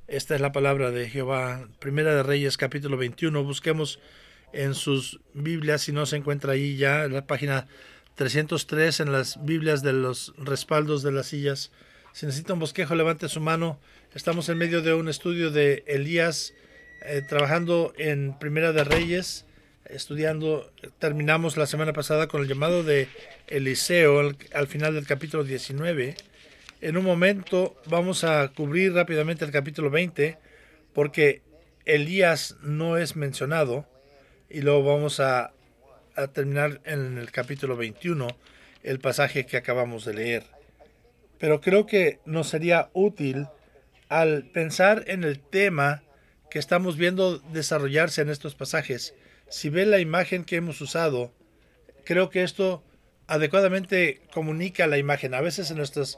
Esta es la palabra de Jehová. Primera de Reyes, capítulo 21. Busquemos en sus Biblias, si no se encuentra ahí ya, en la página 303, en las Biblias de los respaldos de las sillas. Si necesita un bosquejo, levante su mano. Estamos en medio de un estudio de Elías, trabajando en Primera de Reyes, estudiando. Terminamos la semana pasada con el llamado de Eliseo al final del capítulo 19. En un momento vamos a cubrir rápidamente el capítulo 20 porque Elías no es mencionado y luego vamos a terminar en el capítulo 21 el pasaje que acabamos de leer. Pero creo que nos sería útil al pensar en el tema que estamos viendo desarrollarse en estos pasajes. Si ve la imagen que hemos usado, creo que esto adecuadamente comunica la imagen. A veces en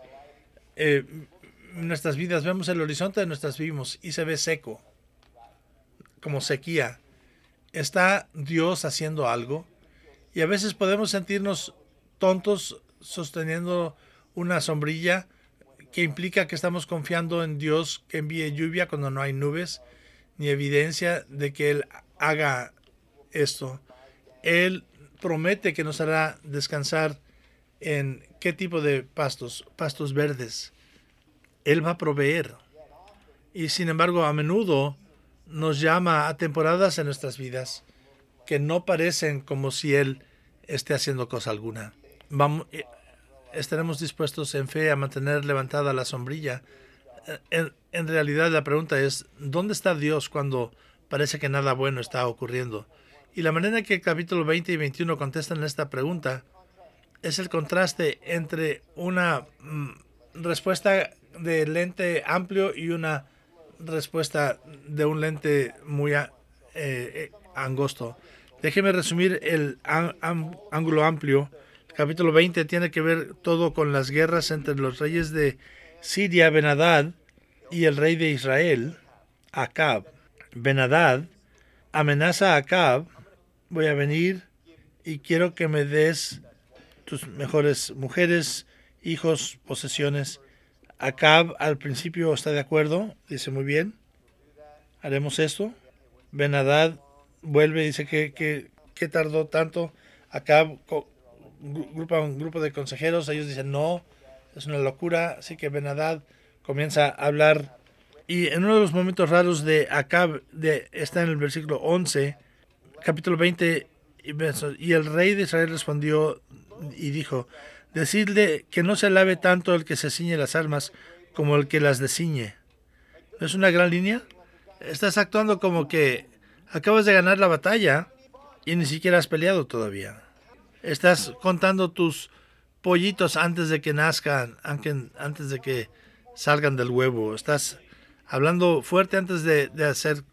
nuestras vidas vemos el horizonte de nuestras vidas y se ve seco, como sequía. ¿Está Dios haciendo algo? Y a veces podemos sentirnos tontos sosteniendo una sombrilla que implica que estamos confiando en Dios que envíe lluvia cuando no hay nubes, ni evidencia de que Él haga esto. Él promete que nos hará descansar en qué tipo de pastos, pastos verdes. Él va a proveer. Y sin embargo, a menudo nos llama a temporadas en nuestras vidas que no parecen como si Él esté haciendo cosa alguna. Estaremos dispuestos en fe a mantener levantada la sombrilla. En realidad la pregunta es, ¿dónde está Dios cuando parece que nada bueno está ocurriendo? Y la manera que el capítulo 20 y 21 contestan esta pregunta es el contraste entre una respuesta de lente amplio y una respuesta de un lente muy angosto. Déjeme resumir el ángulo amplio. El capítulo 20 tiene que ver todo con las guerras entre los reyes de Siria, Ben-Hadad, y el rey de Israel, Acab. Ben-Hadad amenaza a Acab: voy a venir y quiero que me des tus mejores mujeres, hijos, posesiones. Acab al principio está de acuerdo, dice muy bien, haremos esto. Ben-Hadad vuelve y dice que tardó tanto. Acab agrupa un grupo de consejeros, ellos dicen no, es una locura, así que Ben-Hadad comienza a hablar. Y en uno de los momentos raros de Acab, está en el versículo 11, capítulo 20, y el rey de Israel respondió y dijo: decidle que no se alabe tanto el que se ciñe las armas como el que las desciñe. ¿No es una gran línea? Estás actuando como que acabas de ganar la batalla y ni siquiera has peleado todavía. Estás contando tus pollitos antes de que nazcan, antes de que salgan del huevo. Estás hablando fuerte antes de hacer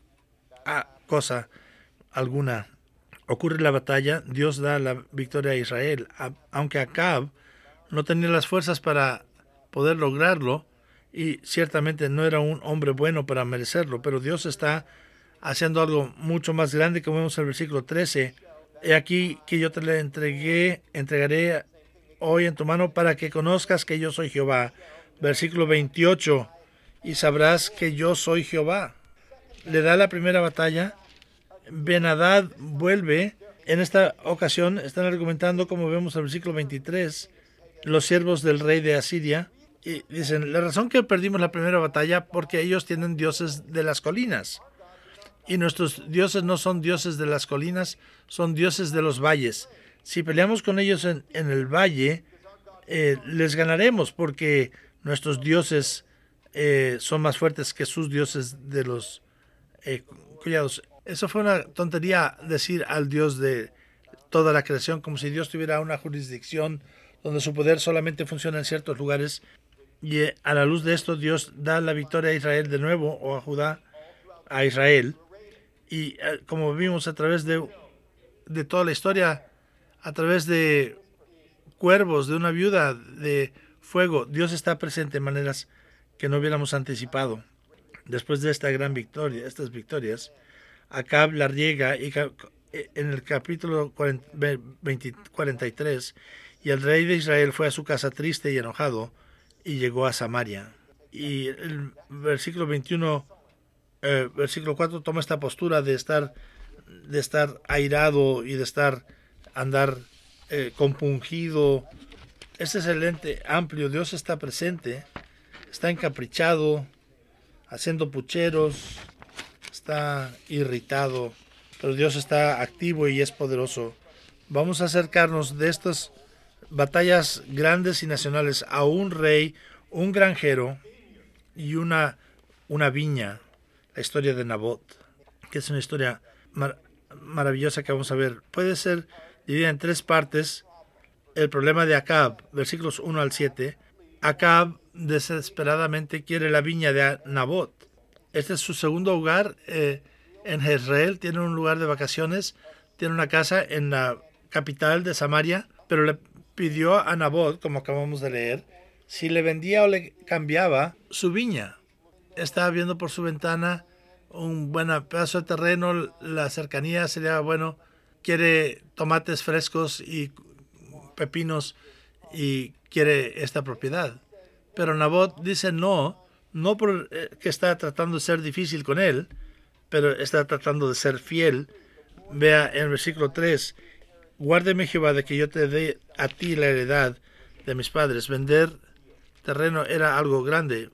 cosa alguna. Ocurre la batalla, Dios da la victoria a Israel. Aunque Acab no tenía las fuerzas para poder lograrlo, y ciertamente no era un hombre bueno para merecerlo, pero Dios está haciendo algo mucho más grande, como vemos en el versículo 13. He aquí que yo te le entregaré hoy en tu mano para que conozcas que yo soy Jehová. Versículo 28. Y sabrás que yo soy Jehová. Le da la primera batalla. Ben-Hadad vuelve. En esta ocasión están argumentando, como vemos en el versículo 23, los siervos del rey de Asiria. Y dicen, la razón que perdimos la primera batalla porque ellos tienen dioses de las colinas. Y nuestros dioses no son dioses de las colinas, son dioses de los valles. Si peleamos con ellos en el valle, les ganaremos porque nuestros dioses son más fuertes que sus dioses de los collados. Eso fue una tontería, decir al Dios de toda la creación, como si Dios tuviera una jurisdicción donde su poder solamente funciona en ciertos lugares. Y a la luz de esto, Dios da la victoria a Israel de nuevo, o a Judá, a Israel. Y como vimos a través de toda la historia, a través de cuervos, de una viuda, de fuego, Dios está presente en maneras que no hubiéramos anticipado. Después de esta gran victoria, estas victorias, Acab la riega y en el capítulo 43, y el rey de Israel fue a su casa triste y enojado y llegó a Samaria. Y el versículo 21 Versículo 4 toma esta postura de estar airado y de andar compungido. Este es el ente amplio. Dios está presente, está encaprichado, haciendo pucheros, está irritado, pero Dios está activo y es poderoso. Vamos a acercarnos de estas batallas grandes y nacionales a un rey, un granjero y una viña. La historia de Nabot, que es una historia maravillosa que vamos a ver. Puede ser dividida en tres partes. El problema de Acab, versículos 1 al 7. Acab desesperadamente quiere la viña de Nabot. Este es su segundo hogar en Jezreel. Tiene un lugar de vacaciones. Tiene una casa en la capital de Samaria. Pero le pidió a Nabot, como acabamos de leer, si le vendía o le cambiaba su viña. Estaba viendo por su ventana un buen pedazo de terreno. La cercanía sería bueno. Quiere tomates frescos y pepinos y quiere esta propiedad. Pero Nabot dice no porque está tratando de ser difícil con él, pero está tratando de ser fiel. Vea en el versículo 3, guárdeme Jehová de que yo te dé a ti la heredad de mis padres. Vender terreno era algo grande.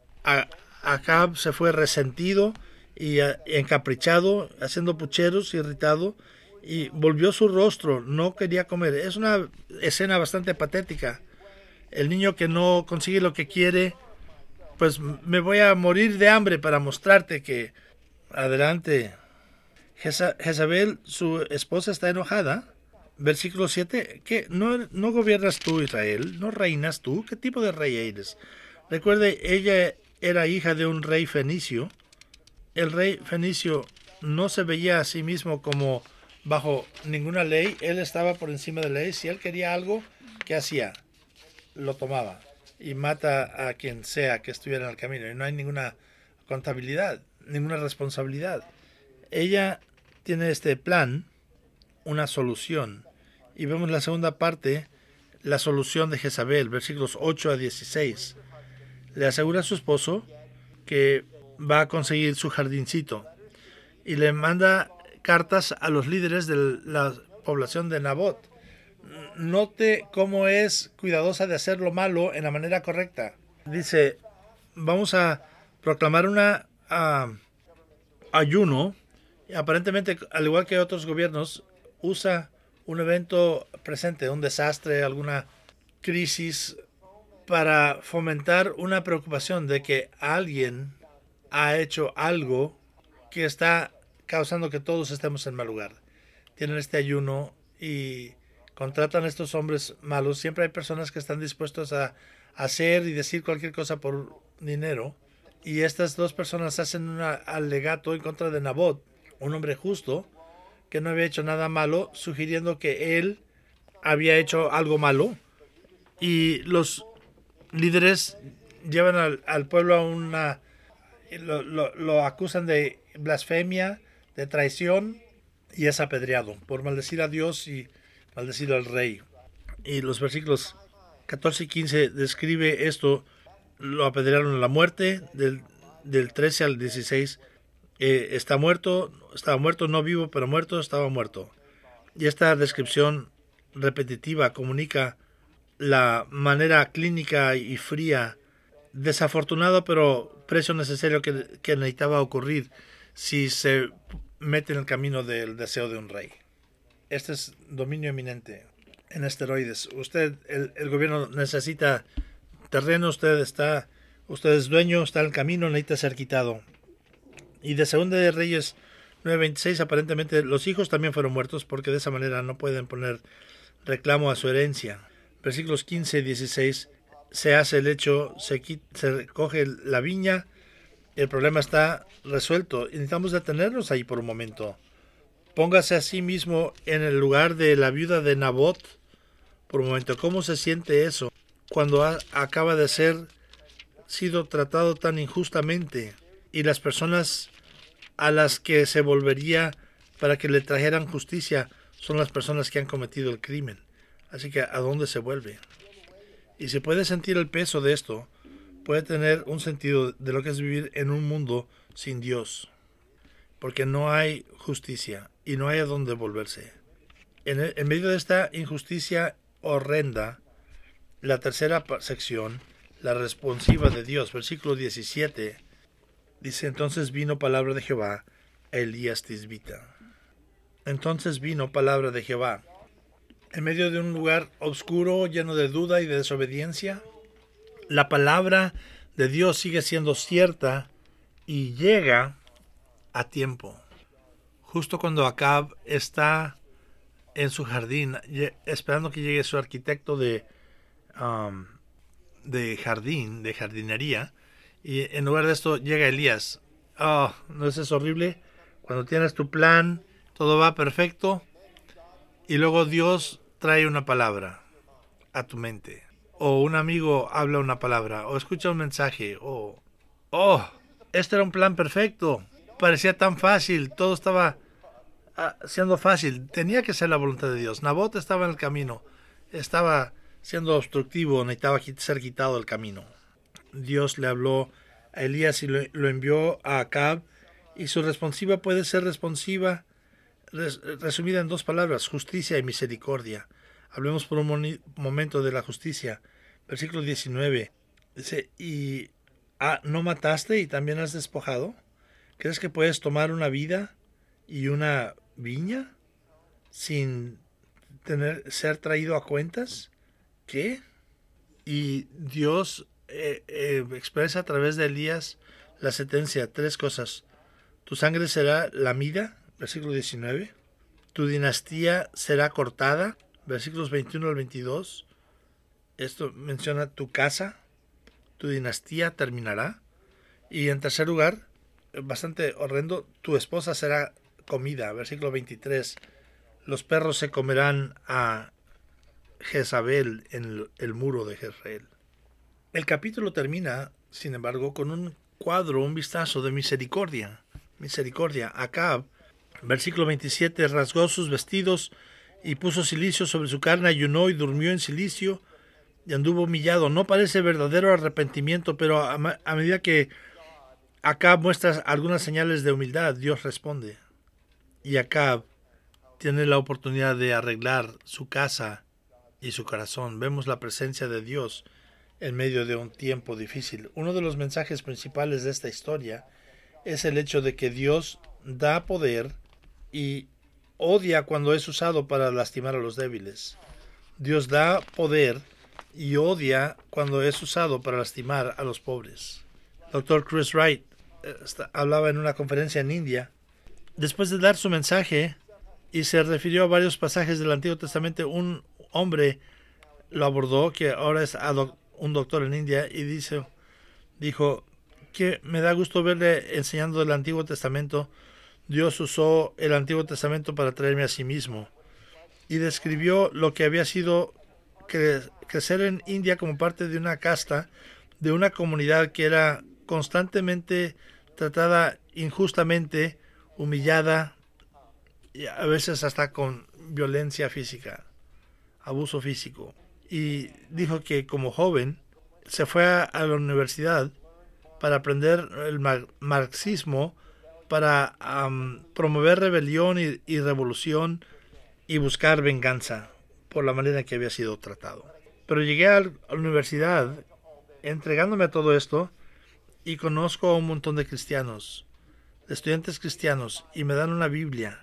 Acab se fue resentido y encaprichado, haciendo pucheros, irritado, y volvió su rostro, no quería comer. Es una escena bastante patética. El niño que no consigue lo que quiere, pues me voy a morir de hambre para mostrarte que adelante. Jezabel, su esposa, está enojada. Versículo 7, ¿qué? ¿No gobiernas tú, Israel? ¿No reinas tú? ¿Qué tipo de rey eres? Recuerde, ella era hija de un rey fenicio. El rey fenicio no se veía a sí mismo como bajo ninguna ley. Él estaba por encima de la ley. Si él quería algo, ¿qué hacía? Lo tomaba y mata a quien sea que estuviera en el camino. Y no hay ninguna contabilidad, ninguna responsabilidad. Ella tiene este plan, una solución. Y vemos la segunda parte, la solución de Jezabel, versículos 8 a 16. Le asegura a su esposo que va a conseguir su jardincito y le manda cartas a los líderes de la población de Nabot. Note cómo es cuidadosa de hacer lo malo en la manera correcta. Dice, vamos a proclamar una ayuno. Y aparentemente, al igual que otros gobiernos, usa un evento presente, un desastre, alguna crisis, para fomentar una preocupación de que alguien ha hecho algo que está causando que todos estemos en mal lugar. Tienen este ayuno y contratan a estos hombres malos. Siempre hay personas que están dispuestos a hacer y decir cualquier cosa por dinero. Y estas dos personas hacen un alegato en contra de Nabot, un hombre justo que no había hecho nada malo, sugiriendo que él había hecho algo malo. Y los líderes llevan al pueblo a lo acusan de blasfemia, de traición, y es apedreado por maldecir a Dios y maldecir al rey. Y los versículos 14 y 15 describe esto. Lo apedrearon a la muerte. Del 13 al 16 estaba muerto, no vivo, pero muerto, estaba muerto. Y esta descripción repetitiva comunica la manera clínica y fría, desafortunado pero precio necesario que necesitaba ocurrir si se mete en el camino del deseo de un rey. Este es dominio eminente en esteroides. El gobierno necesita terreno, usted es dueño, está en el camino, necesita ser quitado. Y de Segunda de Reyes 9:26, aparentemente los hijos también fueron muertos porque de esa manera no pueden poner reclamo a su herencia. Versículos 15 y 16, se hace el hecho, se recoge la viña, el problema está resuelto. Necesitamos detenernos ahí por un momento. Póngase a sí mismo en el lugar de la viuda de Nabot por un momento. ¿Cómo se siente eso cuando acaba de sido tratado tan injustamente y las personas a las que se volvería para que le trajeran justicia son las personas que han cometido el crimen? Así que ¿a dónde se vuelve? Y se puede sentir el peso de esto, puede tener un sentido de lo que es vivir en un mundo sin Dios, porque no hay justicia y no hay a dónde volverse. En medio de esta injusticia horrenda, la tercera sección, la responsiva de Dios, versículo 17, dice: entonces vino palabra de Jehová a Elías Tisbita. Entonces vino palabra de Jehová. En medio de un lugar oscuro, lleno de duda y de desobediencia, la palabra de Dios sigue siendo cierta y llega a tiempo. Justo cuando Acab está en su jardín, esperando que llegue su arquitecto de jardinería, y en lugar de esto llega Elías. Oh, ¿no es eso horrible? Cuando tienes tu plan, todo va perfecto, y luego Dios trae una palabra a tu mente, o un amigo habla una palabra, o escucha un mensaje, o este era un plan perfecto, parecía tan fácil, todo estaba siendo fácil, tenía que ser la voluntad de Dios. Nabot estaba en el camino, estaba siendo obstructivo, necesitaba ser quitado del camino. Dios le habló a Elías y lo envió a Acab, y su responsiva puede ser resumida en dos palabras: justicia y misericordia. Hablemos por un momento de la justicia. Versículo 19 dice: ¿y no mataste y también has despojado? ¿Crees que puedes tomar una vida y una viña sin ser traído a cuentas? ¿Qué? Y Dios expresa a través de Elías la sentencia: tres cosas. Tu sangre será lamida, versículo 19. Tu dinastía será cortada, versículos 21 al 22. Esto menciona tu casa, tu dinastía terminará. Y en tercer lugar, bastante horrendo, tu esposa será comida, versículo 23. Los perros se comerán a Jezabel en el muro de Jezreel. El capítulo termina, sin embargo, con un cuadro, un vistazo de misericordia. Misericordia. Acab, versículo 27, rasgó sus vestidos y puso cilicio sobre su carne, ayunó y durmió en cilicio y anduvo humillado. No parece verdadero arrepentimiento, pero a medida que Acab muestra algunas señales de humildad, Dios responde. Y Acab tiene la oportunidad de arreglar su casa y su corazón. Vemos la presencia de Dios en medio de un tiempo difícil. Uno de los mensajes principales de esta historia es el hecho de que Dios da poder y odia cuando es usado para lastimar a los débiles. Dios da poder y odia cuando es usado para lastimar a los pobres. Dr. Chris Wright hablaba en una conferencia en India. Después de dar su mensaje y se refirió a varios pasajes del Antiguo Testamento, un hombre lo abordó, que ahora es un doctor en India, y dijo que me da gusto verle enseñando el Antiguo Testamento. Dios usó el Antiguo Testamento para traerme a sí mismo. Y describió lo que había sido crecer en India como parte de una casta, de una comunidad que era constantemente tratada injustamente, humillada, y a veces hasta con violencia física, abuso físico. Y dijo que como joven se fue a la universidad para aprender el marxismo, para promover rebelión y revolución y buscar venganza por la manera en que había sido tratado. Pero llegué a la universidad entregándome a todo esto y conozco a un montón de cristianos, de estudiantes cristianos, y me dan una Biblia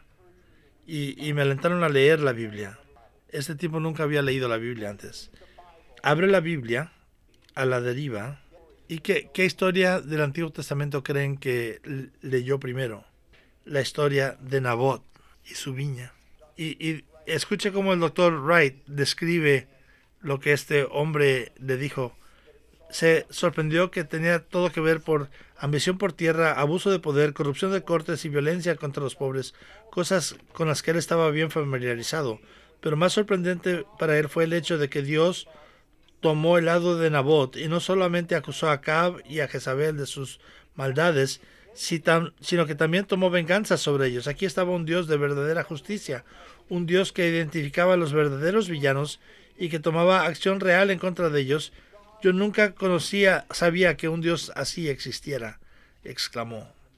y me alentaron a leer la Biblia. Este tipo nunca había leído la Biblia antes. Abre la Biblia a la deriva. ¿Y qué historia del Antiguo Testamento creen que leyó primero? La historia de Nabot y su viña. Y escuche cómo el Dr. Wright describe lo que este hombre le dijo. Se sorprendió que tenía todo que ver por ambición por tierra, abuso de poder, corrupción de cortes y violencia contra los pobres, cosas con las que él estaba bien familiarizado. Pero más sorprendente para él fue el hecho de que Dios tomó el lado de Nabot y no solamente acusó a Acab y a Jezabel de sus maldades, sino que también tomó venganza sobre ellos. Aquí estaba un Dios de verdadera justicia, un Dios que identificaba a los verdaderos villanos y que tomaba acción real en contra de ellos. Yo nunca sabía que un Dios así existiera, exclamó.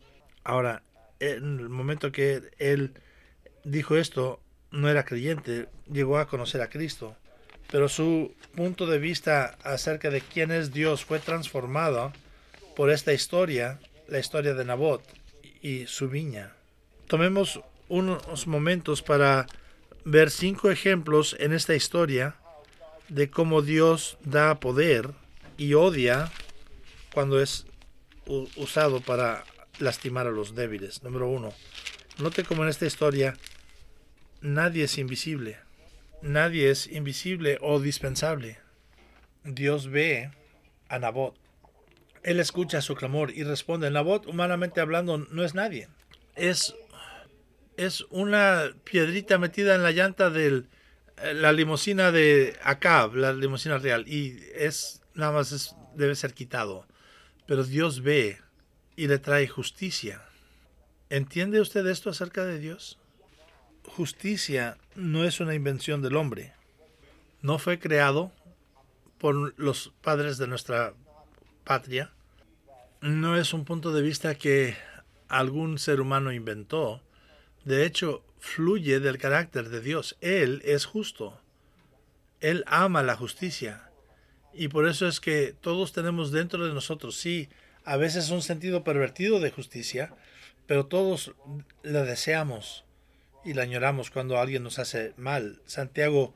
Ahora, en el momento que él dijo esto, no era creyente, llegó a conocer a Cristo, pero su punto de vista acerca de quién es Dios fue transformado por esta historia, la historia de Nabot y su viña. Tomemos unos momentos para ver 5 ejemplos en esta historia de cómo Dios da poder y odia cuando es usado para lastimar a los débiles. Número 1. Note cómo en esta historia nadie es invisible. Nadie es invisible o dispensable. Dios ve a Nabot. Él escucha su clamor y responde. Nabot, humanamente hablando, no es nadie. Es una piedrita metida en la llanta de la limusina de Acab, la limusina real. Y nada más debe ser quitado. Pero Dios ve y le trae justicia. ¿Entiende usted esto acerca de Dios? Justicia no es una invención del hombre. No fue creado por los padres de nuestra patria. No es un punto de vista que algún ser humano inventó. De hecho, fluye del carácter de Dios. Él es justo. Él ama la justicia. Y por eso es que todos tenemos dentro de nosotros, sí, a veces un sentido pervertido de justicia, pero todos la deseamos y la añoramos cuando alguien nos hace mal. Santiago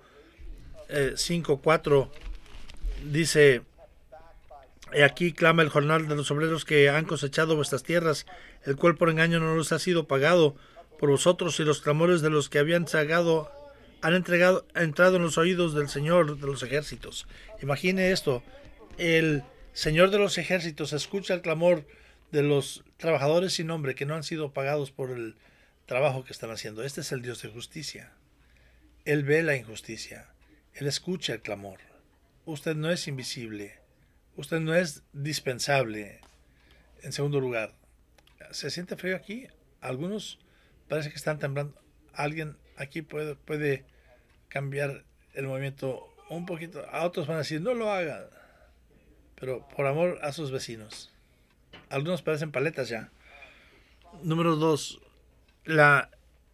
5:4 dice: He aquí clama el jornal de los obreros que han cosechado vuestras tierras, el cual por engaño no nos ha sido pagado por vosotros, y los clamores de los que habían sagado han entrado en los oídos del Señor de los ejércitos. Imagine esto: el Señor de los ejércitos escucha el clamor de los trabajadores sin nombre que no han sido pagados por el trabajo que están haciendo. Este es el Dios de justicia. Él ve la injusticia. Él escucha el clamor. Usted no es invisible. Usted no es dispensable. En segundo lugar, ¿se siente frío aquí? Algunos parece que están temblando. Alguien aquí puede cambiar el movimiento un poquito. A otros van a decir, no lo haga. Pero por amor a sus vecinos. Algunos parecen paletas ya. Número 2. La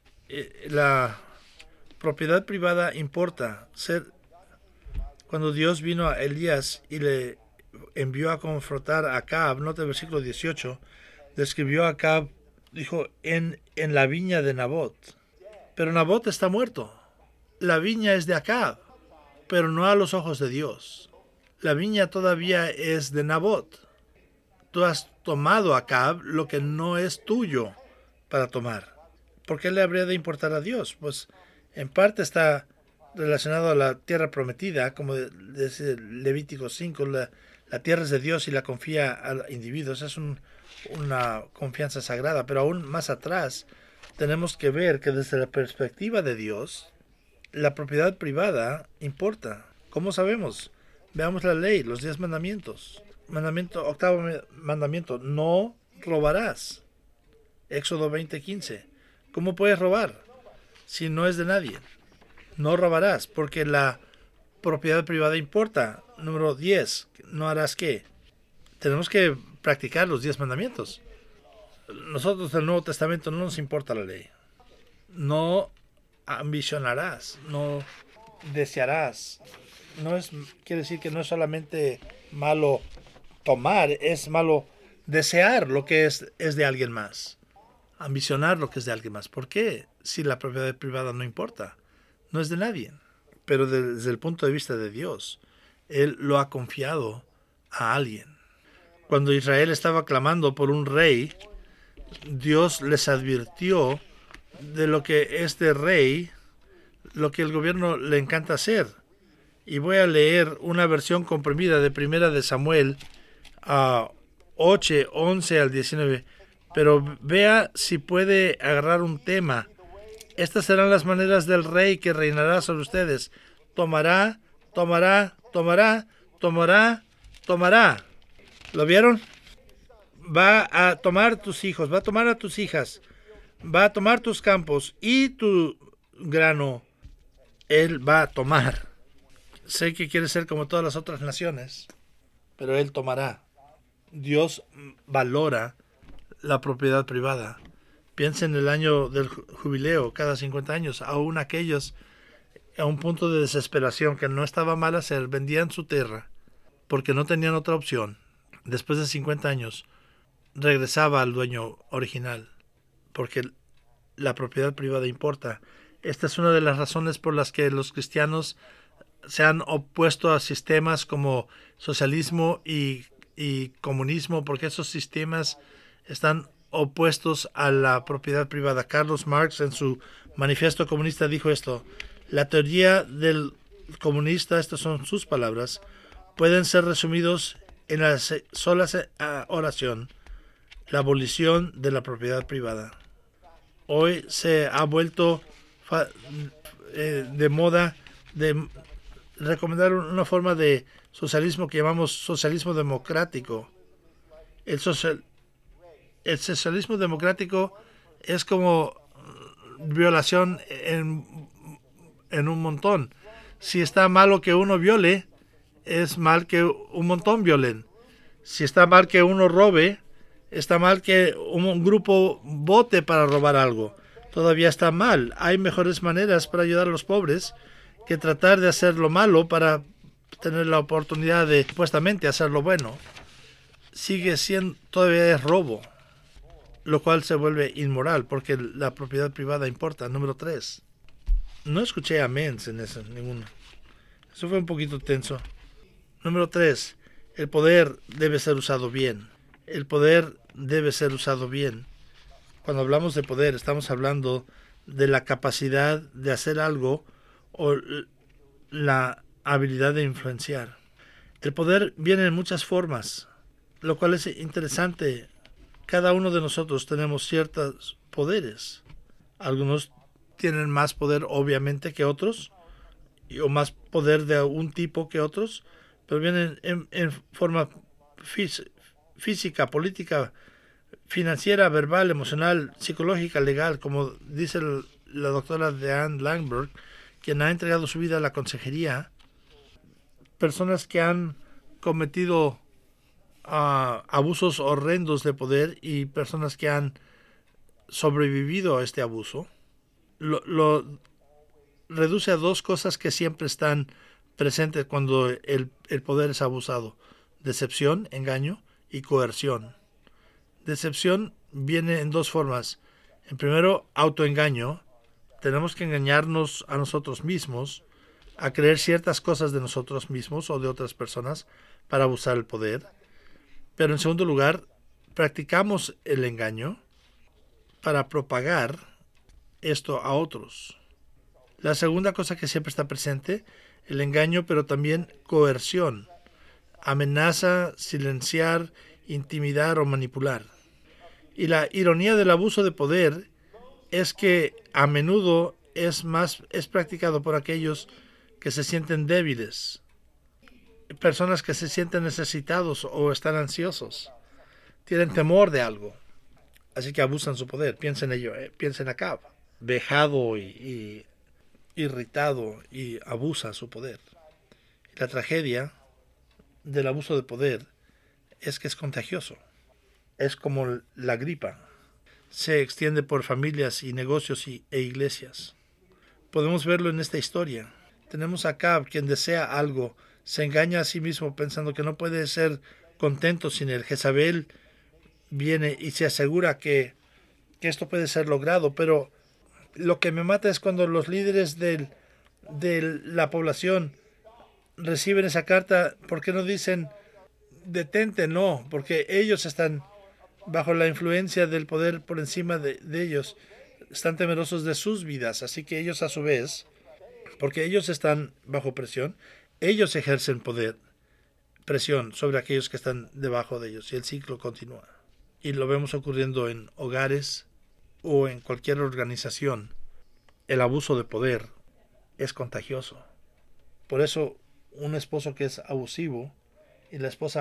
propiedad privada importa. Cuando Dios vino a Elías y le envió a confrontar a Acab, nota el versículo 18, describió a Acab, dijo, en la viña de Nabot. Pero Nabot está muerto. La viña es de Acab, pero no a los ojos de Dios. La viña todavía es de Nabot. Tú has tomado a Acab lo que no es tuyo para tomar. ¿Por qué le habría de importar a Dios? Pues en parte está relacionado a la tierra prometida, como dice Levítico 5, la tierra es de Dios y la confía a individuos. Es una confianza sagrada, pero aún más atrás tenemos que ver que desde la perspectiva de Dios, la propiedad privada importa. ¿Cómo sabemos? Veamos la ley, los 10 mandamientos. Octavo mandamiento, no robarás. Éxodo 20:15. ¿Cómo puedes robar si no es de nadie? No robarás, porque la propiedad privada importa. Número 10, no harás qué. Tenemos que practicar los 10 mandamientos. Nosotros del Nuevo Testamento no nos importa la ley. No ambicionarás, no desearás. Quiere decir que no es solamente malo tomar, es malo desear lo que es de alguien más. Ambicionar lo que es de alguien más. ¿Por qué? Si la propiedad privada no importa, no es de nadie. Pero desde el punto de vista de Dios, Él lo ha confiado a alguien. Cuando Israel estaba clamando por un rey, Dios les advirtió de lo que este rey, lo que el gobierno le encanta hacer. Y voy a leer una versión comprimida de Primera de Samuel 8, 11 al 19. Pero vea si puede agarrar un tema. Estas serán las maneras del rey que reinará sobre ustedes. Tomará, tomará, tomará, tomará, tomará. ¿Lo vieron? Va a tomar tus hijos, va a tomar a tus hijas, va a tomar tus campos y tu grano. Él va a tomar. Sé que quiere ser como todas las otras naciones, pero Él tomará. Dios valora la propiedad privada. Piensa en el año del jubileo, cada 50 años, aún aquellos a un punto de desesperación que no estaba mal hacer, vendían su tierra porque no tenían otra opción. Después de 50 años, regresaba al dueño original, porque la propiedad privada importa. Esta es una de las razones por las que los cristianos se han opuesto a sistemas como socialismo y comunismo, porque esos sistemas están opuestos a la propiedad privada. Carlos Marx en su manifiesto comunista dijo esto: la teoría del comunista, estas son sus palabras, pueden ser resumidos en la sola oración: la abolición de la propiedad privada. Hoy se ha vuelto de moda de recomendar una forma de socialismo que llamamos socialismo democrático. El socialismo democrático es como violación en un montón. Si está malo que uno viole, es mal que un montón violen. Si está mal que uno robe, está mal que un grupo vote para robar algo. Todavía está mal. Hay mejores maneras para ayudar a los pobres que tratar de hacer lo malo para tener la oportunidad de supuestamente hacer lo bueno. Sigue siendo, todavía es robo, lo cual se vuelve inmoral porque la propiedad privada importa. Número 3. No escuché amén en eso, ninguno. Eso fue un poquito tenso. Número 3. El poder debe ser usado bien. El poder debe ser usado bien. Cuando hablamos de poder, estamos hablando de la capacidad de hacer algo o la habilidad de influenciar. El poder viene en muchas formas, lo cual es interesante. Cada uno de nosotros tenemos ciertos poderes. Algunos tienen más poder, obviamente, que otros, o más poder de un tipo que otros, pero vienen en forma física, política, financiera, verbal, emocional, psicológica, legal, como dice la doctora Diane Langberg, quien ha entregado su vida a la consejería. Personas que han cometido abusos horrendos de poder y personas que han sobrevivido a este abuso, lo reduce a dos cosas que siempre están presentes cuando el poder es abusado: decepción, engaño, y coerción. Decepción viene en dos formas. En primero, autoengaño. Tenemos que engañarnos a nosotros mismos, a creer ciertas cosas de nosotros mismos o de otras personas para abusar el poder. Pero en segundo lugar, practicamos el engaño para propagar esto a otros. La segunda cosa que siempre está presente, el engaño, pero también coerción, amenaza, silenciar, intimidar o manipular. Y la ironía del abuso de poder es que a menudo es practicado por aquellos que se sienten débiles, personas que se sienten necesitados o están ansiosos, tienen temor de algo, así que abusan su poder. Piensen en ello, piensen acá, vejado y irritado, y abusa su poder. La tragedia del abuso de poder es que es contagioso. Es como la gripa. Se extiende por familias y negocios e iglesias. Podemos verlo en esta historia. Tenemos a Acab, quien desea algo, se engaña a sí mismo pensando que no puede ser contento sin él. Jezabel viene y se asegura que esto puede ser logrado, pero lo que me mata es cuando los líderes de la población reciben esa carta. ¿Por qué no dicen detente? No, porque ellos están bajo la influencia del poder por encima de ellos, están temerosos de sus vidas, así que ellos a su vez, porque ellos están bajo presión, ellos ejercen presión sobre aquellos que están debajo de ellos, y el ciclo continúa. Y lo vemos ocurriendo en hogares o en cualquier organización. El abuso de poder es contagioso. Por eso un esposo que es abusivo y la esposa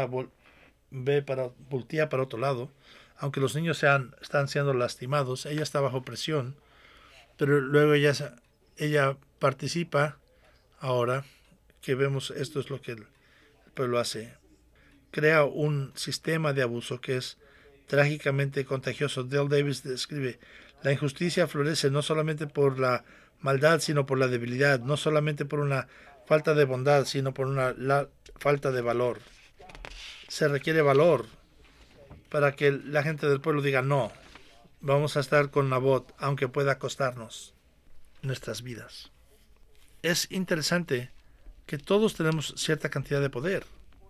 voltea para otro lado, aunque los niños están siendo lastimados, ella está bajo presión, pero luego ella participa. Ahora que vemos esto es lo que el pueblo hace, crea un sistema de abuso que es trágicamente contagioso. Dale Davis describe: la injusticia florece no solamente por la maldad, sino por la debilidad, no solamente por una falta de bondad, sino por la falta de valor. Se requiere valor para que la gente del pueblo diga: no, vamos a estar con Nabot, aunque pueda costarnos nuestras vidas. Es interesante que todos tenemos cierta cantidad de poder.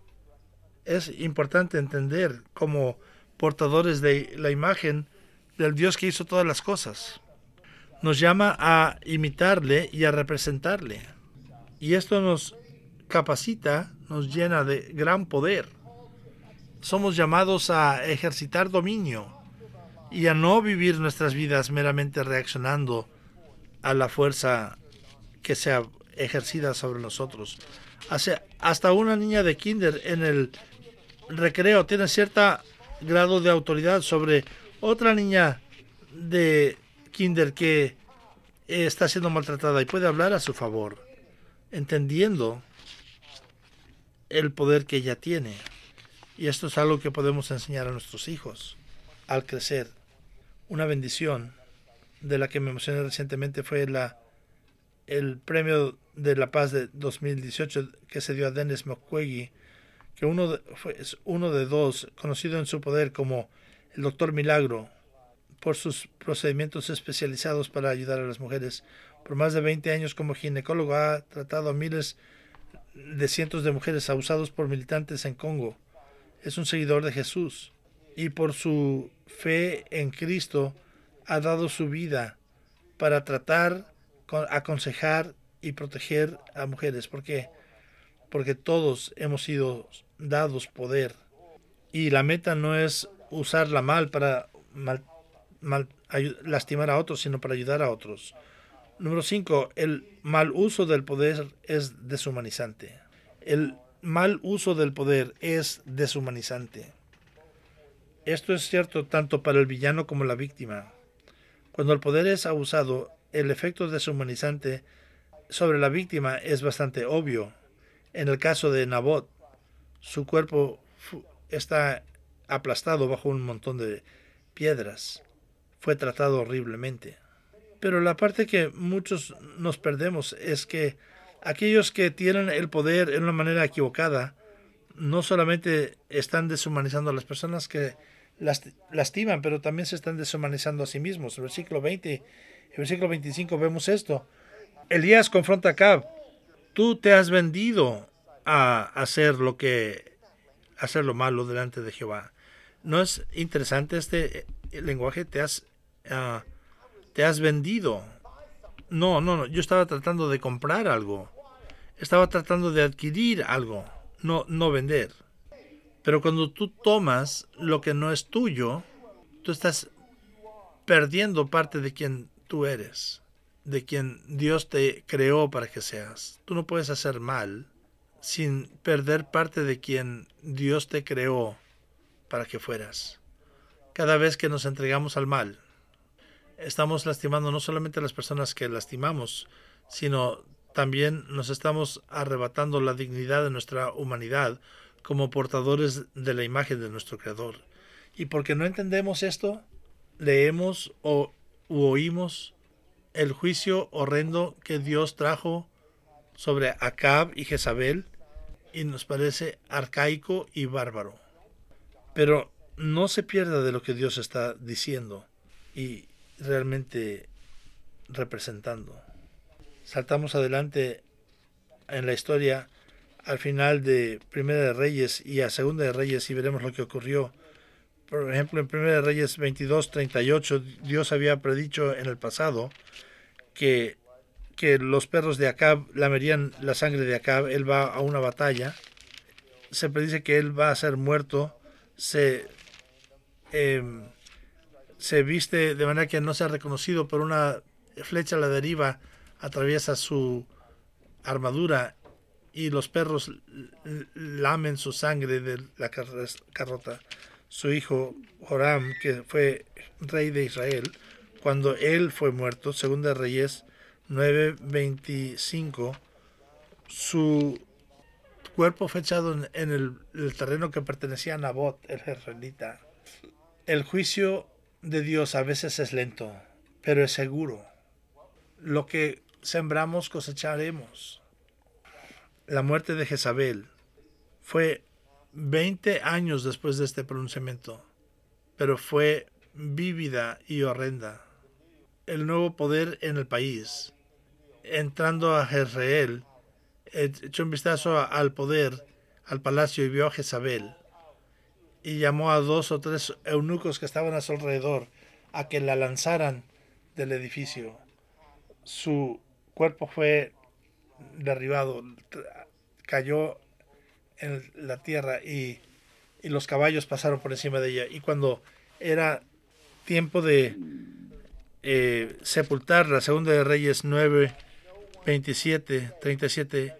Es importante entender como portadores de la imagen del Dios que hizo todas las cosas. Nos llama a imitarle y a representarle. Y esto nos capacita, nos llena de gran poder. Somos llamados a ejercitar dominio y a no vivir nuestras vidas meramente reaccionando a la fuerza que sea ejercida sobre nosotros. Hasta una niña de kinder en el recreo tiene cierto grado de autoridad sobre otra niña de kinder que está siendo maltratada y puede hablar a su favor, entendiendo el poder que ella tiene. Y esto es algo que podemos enseñar a nuestros hijos al crecer. Una bendición de la que me emocioné recientemente fue el premio de la paz de 2018 que se dio a Dennis Mukwege, que es uno de dos, conocido en su poder como el Doctor Milagro, por sus procedimientos especializados para ayudar a las mujeres. Por más de 20 años como ginecólogo ha tratado a miles de cientos de mujeres abusadas por militantes en Congo. Es un seguidor de Jesús y por su fe en Cristo ha dado su vida para tratar, aconsejar y proteger a mujeres. ¿Por qué? Porque todos hemos sido dados poder y la meta no es usarla mal para lastimar a otros, sino para ayudar a otros. Número 5. El mal uso del poder es deshumanizante. El mal uso del poder es deshumanizante. Esto es cierto tanto para el villano como la víctima. Cuando el poder es abusado, el efecto deshumanizante sobre la víctima es bastante obvio. En el caso de Nabot, su cuerpo está aplastado bajo un montón de piedras. Fue tratado horriblemente. Pero la parte que muchos nos perdemos es que aquellos que tienen el poder en una manera equivocada no solamente están deshumanizando a las personas que lastiman, pero también se están deshumanizando a sí mismos. En el versículo 20 y el versículo 25 vemos esto. Elías confronta a Acab: tú te has vendido a hacer lo malo delante de Jehová. ¿No es interesante este lenguaje? Te has vendido. No, yo estaba tratando de comprar algo. Estaba tratando de adquirir algo, no vender. Pero cuando tú tomas lo que no es tuyo, tú estás perdiendo parte de quien tú eres, de quien Dios te creó para que seas. Tú no puedes hacer mal sin perder parte de quien Dios te creó para que fueras. Cada vez que nos entregamos al mal, estamos lastimando no solamente a las personas que lastimamos, sino también nos estamos arrebatando la dignidad de nuestra humanidad como portadores de la imagen de nuestro Creador. Y porque no entendemos esto, leemos u oímos el juicio horrendo que Dios trajo sobre Acab y Jezabel y nos parece arcaico y bárbaro. Pero no se pierda de lo que Dios está diciendo y realmente representando. Saltamos adelante en la historia al final de Primera de Reyes y a Segunda de Reyes y veremos lo que ocurrió. Por ejemplo, en Primera de Reyes 22:38, Dios había predicho en el pasado que los perros de Acab lamerían la sangre de Acab. Él va a una batalla, se predice que él va a ser muerto, se viste de manera que no sea reconocido, pero una flecha a la deriva atraviesa su armadura y los perros lamen su sangre de la carrota. Su hijo Joram, que fue rey de Israel, cuando él fue muerto, Segunda de Reyes 9:25, su cuerpo fue echado en el terreno que pertenecía a Nabot, el jezreelita. El juicio de Dios a veces es lento, pero es seguro. Lo que sembramos cosecharemos. La muerte de Jezabel fue 20 años después de este pronunciamiento, pero fue vívida y horrenda. El nuevo poder en el país, entrando a Jezreel, echó un vistazo al poder, al palacio, y vio a Jezabel, y llamó a 2 o 3 eunucos que estaban a su alrededor a que la lanzaran del edificio. Su cuerpo fue derribado, cayó en la tierra y los caballos pasaron por encima de ella. Y cuando era tiempo de sepultarla, segunda de Reyes 9, 27, 37,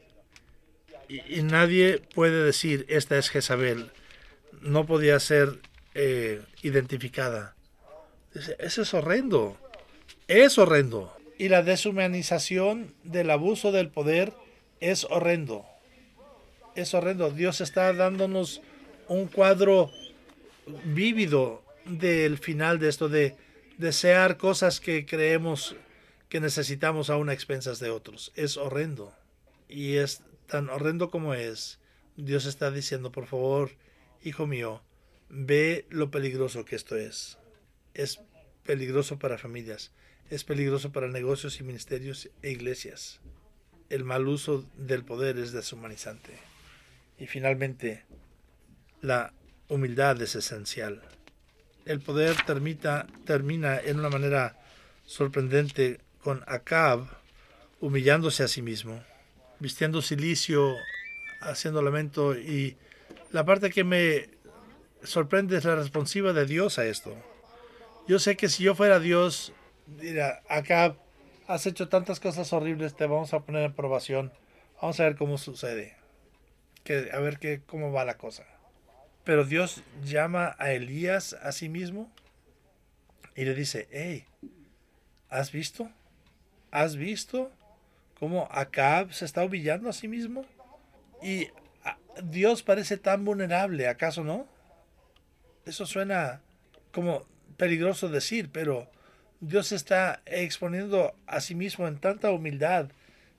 y nadie puede decir esta es Jezabel, no podía ser identificada. Eso es horrendo, es horrendo. Y la deshumanización del abuso del poder es horrendo. Es horrendo. Dios está dándonos un cuadro vívido del final de esto, de desear cosas que creemos que necesitamos a una expensas de otros. Es horrendo. Y es tan horrendo como es. Dios está diciendo, por favor, hijo mío, ve lo peligroso que esto es. Es peligroso para familias. Es peligroso para negocios y ministerios e iglesias. El mal uso del poder es deshumanizante. Y finalmente, la humildad es esencial. El poder termina en una manera sorprendente con Acab humillándose a sí mismo, vistiendo cilicio, haciendo lamento, y la parte que me sorprende es la responsiva de Dios a esto. Yo sé que si yo fuera Dios, diría, Acab, has hecho tantas cosas horribles, te vamos a poner en probación, vamos a ver cómo sucede, a ver cómo va la cosa. Pero Dios llama a Elías a sí mismo y le dice, hey, ¿has visto? ¿Has visto cómo Acab se está humillando a sí mismo? Y Dios parece tan vulnerable, ¿acaso no? Eso suena como peligroso decir, pero Dios está exponiendo a sí mismo en tanta humildad.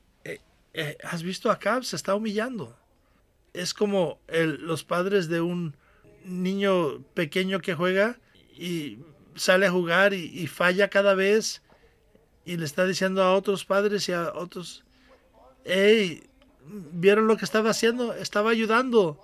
¿Has visto a Acab? Se está humillando. Es como los padres de un niño pequeño que juega y sale a jugar y falla cada vez y le está diciendo a otros padres y a otros, hey, ¿vieron lo que estaba haciendo? Estaba ayudando,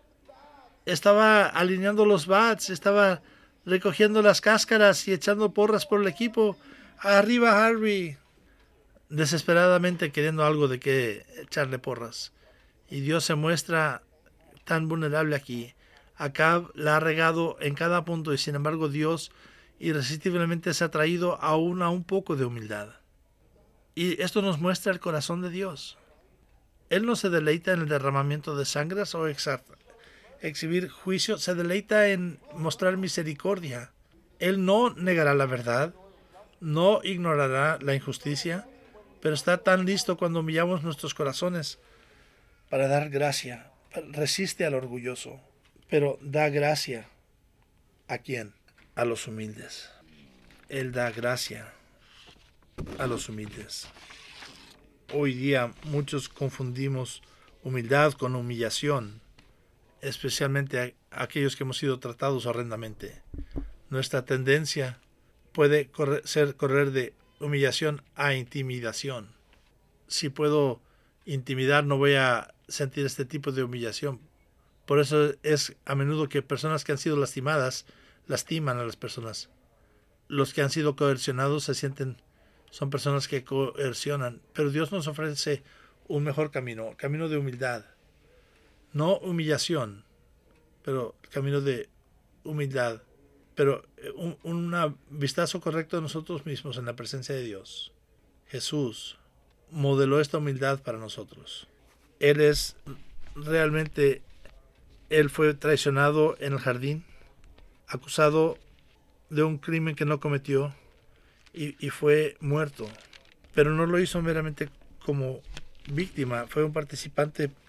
estaba alineando los bats, estaba recogiendo las cáscaras y echando porras por el equipo. Arriba Harvey, desesperadamente queriendo algo de que echarle porras. Y Dios se muestra tan vulnerable aquí. Acab la ha regado en cada punto y sin embargo Dios irresistiblemente se ha traído aún a un poco de humildad. Y esto nos muestra el corazón de Dios. Él no se deleita en el derramamiento de sangres o exhibir juicio, se deleita en mostrar misericordia. Él no negará la verdad, no ignorará la injusticia, pero está tan listo cuando humillamos nuestros corazones para dar gracia. Resiste al orgulloso, pero da gracia. ¿A quién? A los humildes. Él da gracia a los humildes. Hoy día muchos confundimos humildad con humillación, especialmente aquellos que hemos sido tratados horrendamente. Nuestra tendencia puede correr de humillación a intimidación. Si puedo intimidar, no voy a sentir este tipo de humillación. Por eso es a menudo que personas que han sido lastimadas lastiman a las personas. Los que han sido coercionados son personas que coercionan. Pero Dios nos ofrece un mejor camino de humildad. No humillación, pero camino de humildad. Pero un vistazo correcto de nosotros mismos en la presencia de Dios. Jesús modeló esta humildad para nosotros. Él fue traicionado en el jardín, acusado de un crimen que no cometió y fue muerto. Pero no lo hizo meramente como víctima, fue un participante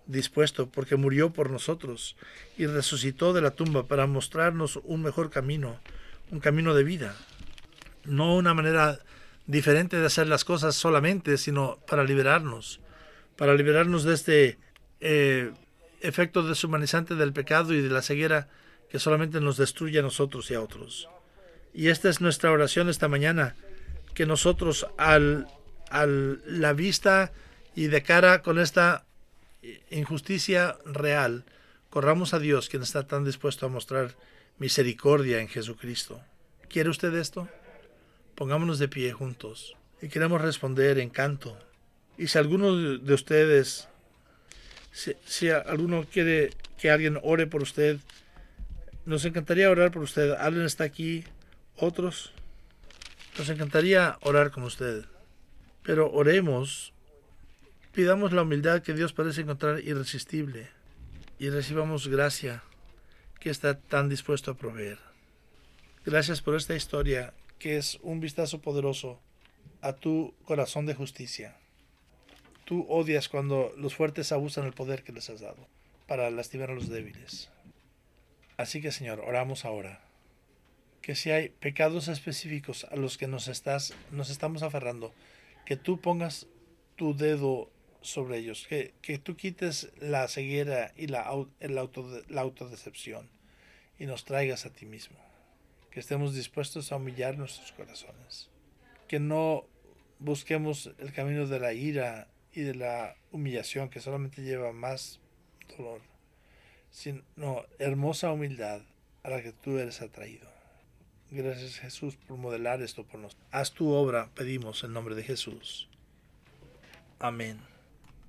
dispuesto, porque murió por nosotros y resucitó de la tumba para mostrarnos un mejor camino, un camino de vida. No una manera diferente de hacer las cosas solamente, sino para liberarnos de este efecto deshumanizante del pecado y de la ceguera que solamente nos destruye a nosotros y a otros. Y esta es nuestra oración esta mañana, que nosotros a la vista y de cara con esta injusticia real, corramos a Dios, quien está tan dispuesto a mostrar misericordia en Jesucristo. ¿Quiere usted esto? Pongámonos de pie juntos y queremos responder en canto. Y si alguno de ustedes, si alguno quiere que alguien ore por usted, nos encantaría orar por usted. Alguien está aquí, otros. Nos encantaría orar con usted. Pero oremos, pidamos la humildad que Dios parece encontrar irresistible y recibamos gracia que está tan dispuesto a proveer. Gracias por esta historia que es un vistazo poderoso a tu corazón de justicia. Tú odias cuando los fuertes abusan el poder que les has dado para lastimar a los débiles. Así que, Señor, oramos ahora que si hay pecados específicos a los que nos estamos aferrando, que tú pongas tu dedo sobre ellos, que tú quites la ceguera y la autodecepción y nos traigas a ti mismo. Que estemos dispuestos a humillar nuestros corazones. Que no busquemos el camino de la ira y de la humillación, que solamente lleva más dolor, sino hermosa humildad a la que tú eres atraído. Gracias, Jesús, por modelar esto por nosotros. Haz tu obra, pedimos en nombre de Jesús. Amén.